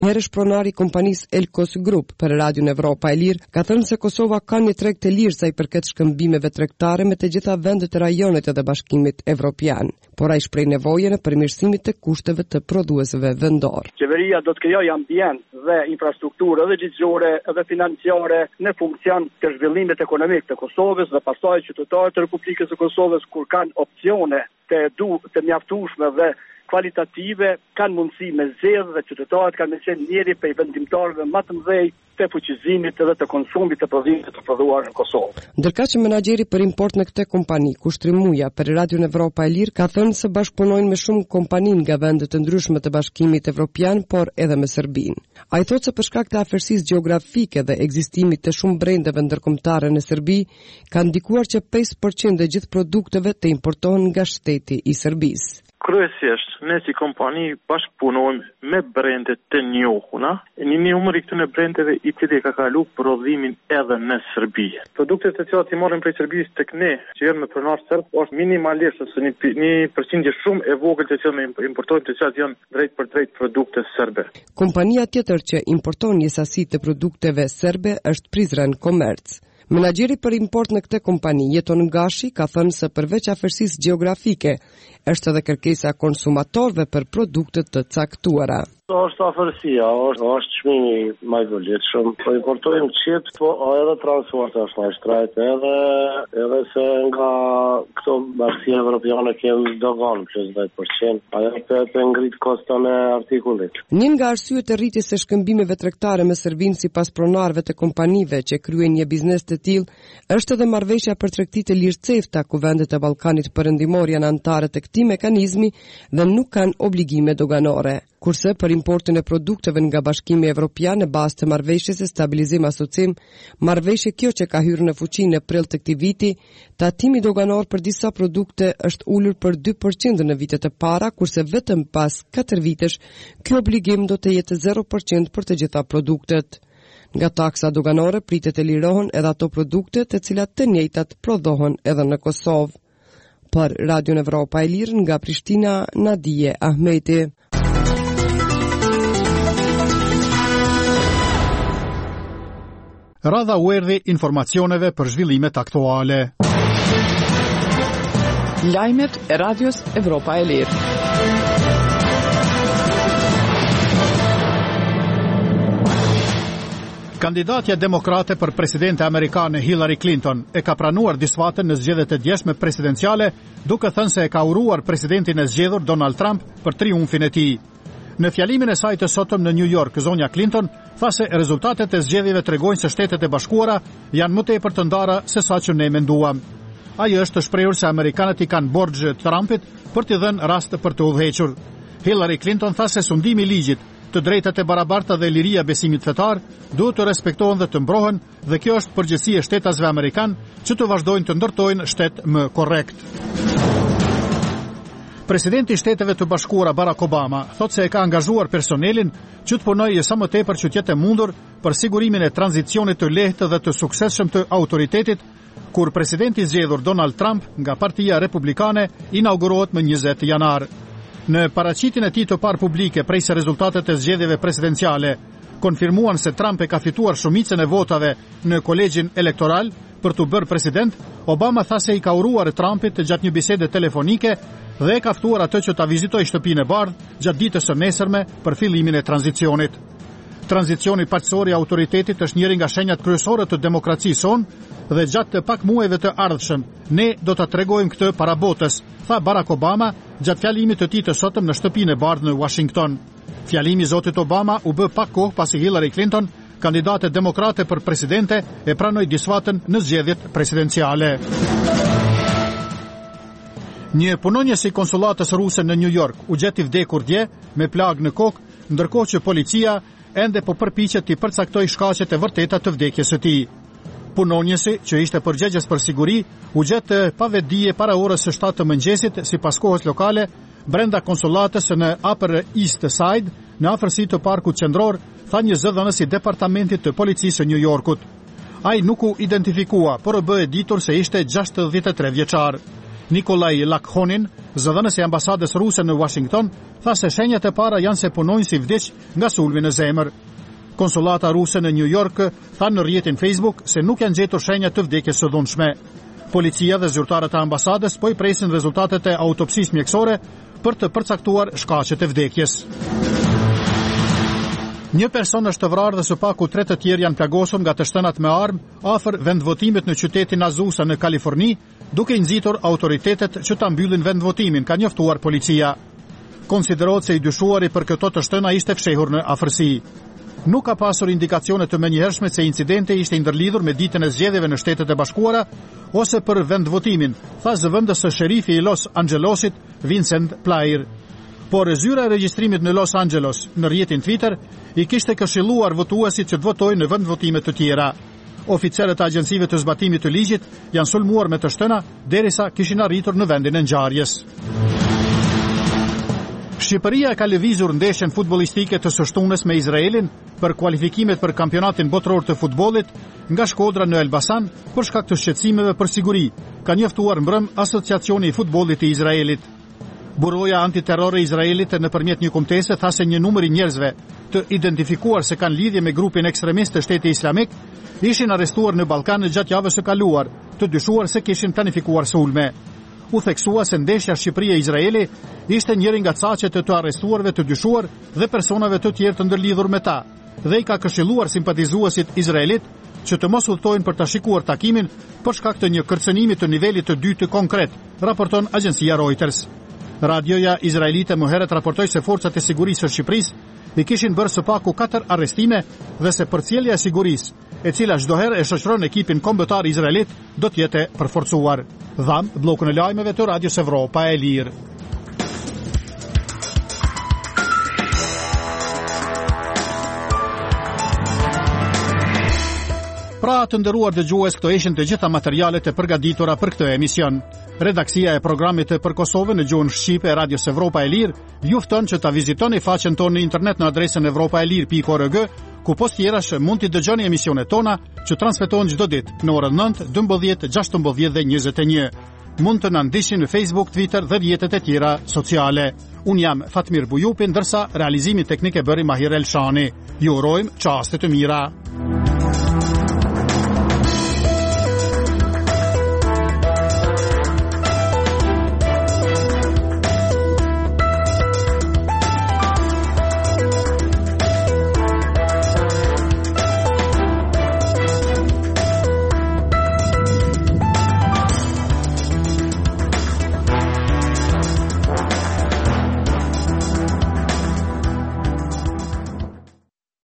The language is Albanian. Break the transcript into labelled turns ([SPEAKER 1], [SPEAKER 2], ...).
[SPEAKER 1] Herësh pronari i kompanisë Elkos Group për Radion Evropa e Lirë ka thënë se Kosova ka një treg të lirë sa i përket shkëmbimeve tregtare me të gjitha vendet e rajonet edhe Bashkimit Evropian, por ai shpreh nevojën e përmirësimit të kushteve të prodhuesve vendor.
[SPEAKER 2] Qeveria do të krijojë ambient dhe infrastrukturë edhe ligjore edhe financiare në funksion të zhvillimit ekonomik të Kosovës dhe pastaj qytetarët e Republikës së Kosovës kur kanë opsione të mjaftueshme dhe kvalitative kanë mundësi me zgjedhë dhe qytetarët kanë qenë njëri prej vendimtarëve më të mëdhej të fuqizimit edhe të konsumit të prodhimit të prodhuar në Kosovë.
[SPEAKER 1] Ndërkaq që menaxheri për import në këtë kompani, Kushtri Muja për Radion Evropa e Lirë, ka thënë se bashkëpunojnë me shumë kompaninë nga vende të ndryshme të Bashkimit Evropian, por edhe me Serbinë. Ai thotë se për shkak të afërsisë gjeografike dhe ekzistimit të shumë brendeve ndërkombëtare në Serbi, ka ndikuar që 5% e gjithë produkteve të importohen nga shteti i Serbisë.
[SPEAKER 3] Kryesisht, ne si kompani bashkëpunojmë me brende të njohura, një numër i këtyre brendeve i cili ka kalu prodhimin edhe në Serbi. Produktet të cilat i marrin prej Serbisë tek ne, që janë me pronar serb, është minimalisht ose një përqindje shumë e vogël të cilat importojnë të cilat janë drejt për drejt produkte serbe.
[SPEAKER 1] Kompania tjetër që importon një sasi të produkteve serbe është Prizren Komerc. Menaxheri për import në këtë kompani, Jeton Gashi, ka thënë se përveç afërsisë gjeografike, është edhe kërkesa e konsumatorëve për produkte të caktuara.
[SPEAKER 4] Është afërsia, është çmimi më i vështirë. Po importojmë çip, po edhe transporti është më i shtrejtë, edhe se nga këto bashkia evropiane kemi dogan plus 10%. Ajo të ngrit koston e artikullit.
[SPEAKER 1] Një nga arsyet e rritjes së shkëmbimeve tregtare me Serbinë sipas pronarëve të kompanive që kryejnë një biznes të tillë, është edhe marrëveshja për tregtitë lirë CEFTA, ku vendet e Ballkanit Perëndimor janë anëtare të këtij mekanizmi dhe nuk kanë obligime doganore. Kurse për importin e produkteve nga Bashkimi Evropian në bazë të marrëveshjes së stabilizim asocim, marrëveshje kjo që ka hyrë në fuqi në prill të këtij viti, tatimi doganor për disa produkte është ulur për 2% në vitet e para, kurse vetëm pas 4 vitesh ky obligim do të jetë 0% për të gjitha produktet. Nga taksa doganore pritet të lirohen edhe ato produkte të cilat të njëjtat prodhohen edhe në Kosovë. Për Radion Evropa e Lirë nga Prishtina, Nadije Ahmeti.
[SPEAKER 5] Radha u erdhi informacioneve për zhvillimet aktuale.
[SPEAKER 6] Lajmet e Radios Evropa e Lirë.
[SPEAKER 5] Kandidatja demokrate për presidente amerikane Hillary Clinton e ka pranuar disfatën në zgjedhjet e djeshme presidenciale, duke thënë se e ka uruar presidentin e zgjedhur Donald Trump për triumfin e tij. Në fjalimin e saj të sotëm në New York, zonja Clinton tha se rezultatet e zgjedhjeve tregojnë se Shtetet e Bashkuara janë më tepër të ndara se sa që ne menduam. Ajo është të shprehur se amerikanët i kanë borxh Trumpit për t'i dhënë rast për të udhëhequr. Hillary Clinton tha se sundimi i ligjit, të drejtat e barabarta dhe liria besimit fetar duhet të respektohen dhe të mbrohen, dhe kjo është përgjegjësia e shtetasve amerikan që të vazhdojnë të ndërtojnë shtet më korrekt. Presidenti i Shteteve të Bashkuara Barack Obama thotë se e ka angazhuar personelin që të punojë sa më tepër që të jetë mundur për sigurimin e tranzicionit të lehtë dhe të suksesshëm të autoritetit, kur presidenti i zgjedhur Donald Trump nga Partia Republikane inaugurohet më 20 janar. Në paraqitjen e tij të parë publike prej se rezultatet e zgjedhjeve presidenciale konfirmuan se Trump e ka fituar shumicën e votave në kolegjin elektoral për të bërë president, Obama tha se i ka uruar Trumpit gjatë një bisede telefonike dhe e ka ftuar atë që ta vizitojë shtëpinë e bardhë gjatë ditës së nesërme për fillimin e tranzicionit. Tranzicioni paqësor i autoritetit është njëri nga shenjat kryesore të demokracisë sonë dhe gjatë të pak muajve të ardhshëm ne do ta tregojmë këtë para botës, tha Barack Obama gjatë fjalimit të tij të sotëm në shtëpinë e bardhë në Washington. Fjalimi i zotit Obama u bë pak kohë pasi Hillary Clinton, kandidate demokrate për presidente, e pranoi disfatën në zgjedhjet presidenciale. Një punonjës i konsulatës ruse në New York u gjet i vdekur dje me plagë në kokë, ndërkohë që policia ende po përpiqet të përcaktojë shkaqet e vërteta të vdekjes së tij. Punonjësi, që ishte përgjegjës për siguri, u gjet pa vetdije para orës së 7 të mëngjesit, sipas kohës lokale, brenda konsulatës në Upper East Side, në afërsi të parkut qendror, tha një zëdhënës i departamentit të policisë së New Yorkut. Ai nuk u identifikua, por u bë e ditur se ishte 63 vjeçar. Nikolaj Lakhonin, zëdhënës i ambasadës ruse në Washington, tha se shenjat e para janë se punojnë si vdiq nga sulmi në zemër. Konsulata ruse në New York tha në rrjetin Facebook se nuk janë gjetur shenja të vdekjes së dhunshme. Policia dhe zyrtarët e ambasadës po i presin rezultatet e autopsisë mjekësore për të përcaktuar shkaqet e vdekjes. Një person është vrarë dhe së paku 3 të tjerë janë plagosur nga të shtënat me armë afër vendvotimit në qytetin Azusa në Kaliforni, duke i nxitur autoritetet që ta mbyllin vendvotimin, ka njoftuar policia. Konsiderohet se i dyshuari për këto të shtëna ishte fshehur në afërsi. Nuk ka pasur indikacione të menjëhershme se incidenti ishte ndërlidhur me ditën e zgjedhjeve në Shtetet e Bashkuara ose për vendvotimin, tha zëvendës së sherifi i Los Angelesit, Vincent Plair. Por zyra e regjistrimit në Los Angeles në rrjetin Twitter i kishte këshilluar votuesit që të votojnë në vendvotime të tjera. Oficerët e agjencive të zbatimit të ligjit janë sulmuar me të shtëna derisa kishin arritur në vendin e ngjarjes. Shqipëria ka lëvizur ndeshjen futbollistike të së shtunës me Izraelin për kualifikimet për kampionatin botror të futbollit nga Shkodra në Elbasan për shkak të shqetësimeve për siguri, ka njoftuar mbrëm Asociacioni i Futbollit të Izraelit. Buroja antiterrore e Izraelit nëpërmjet një kumtese tha se një numër i njerëzve të identifikuar se kanë lidhje me grupin ekstremist të Shtetit Islamik ishin arrestuar në Ballkan gjatë javës së kaluar, të dyshuar se kishin planifikuar sulme. U theksua se ndeshja Shqipëria-Izraeli ishte njëri nga caqet e të arrestuarve të dyshuar dhe personave të tjerë të ndërlidhur me ta, dhe i ka këshilluar simpatizuesit izraelit që të mos udhtojnë për ta shikuar takimin për shkak të një kërcënimi të nivelit të dytë të konkret, raporton agjencia Reuters. Radioja izraelite më herët raportoi se forcat e sigurisë së Shqipërisë i kishin bërë së paku 4 arrestime dhe se përcjellja e sigurisë, e cila çdo herë e shoqëron ekipin kombëtar izraelit, do të jetë përforcuar. Dham bllokun e lajmeve të Radios Evropa e Lirë. Pra të nderuar dëgjues, këto ishin të gjitha materialet e përgatitura për këtë emision. Redaksia e programit për Kosovën në gjuhën shqipe e Radios Evropa e Lirë ju fton që ta vizitoni faqen tonë në internet në adresën evropaelir.org, ku post tjerash mund t'i dëgjoni emisionet tona që transmetohen çdo ditë në orën 9, 12, 16 dhe 21. Mund të na ndiqni në Facebook, Twitter dhe rrjetet e tjera sociale. Unë jam Fatmir Bujupi, ndërsa realizimin teknik e bëri Mahir Elshani. Ju urojmë çaste të mira.